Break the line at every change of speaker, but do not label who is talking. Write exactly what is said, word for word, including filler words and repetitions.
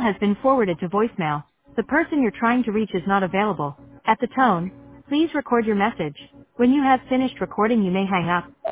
has been forwarded to voicemail. The person you're trying to reach is not available. At the tone, please record your message. When you have finished recording, you may hang up.